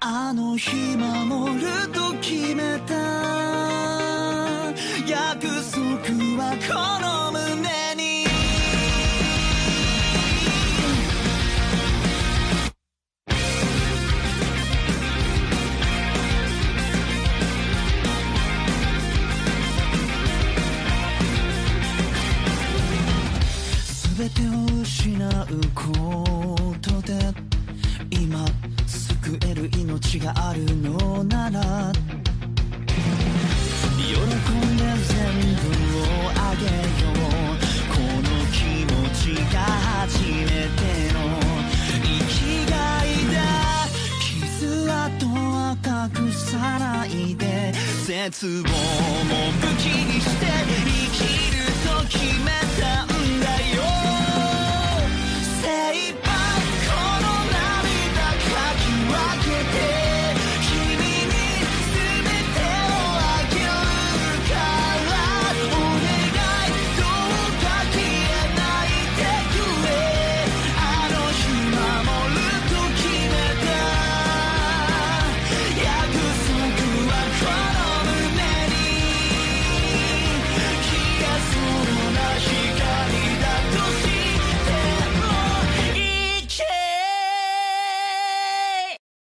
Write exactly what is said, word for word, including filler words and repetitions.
あの日守ると決めた約束はこの胸に全てを失うことで今救える命があるのなら喜んで全部をあげようこの気持ちが初めての生きがいだ傷跡は隠さないで絶望も武器にして生きると決めた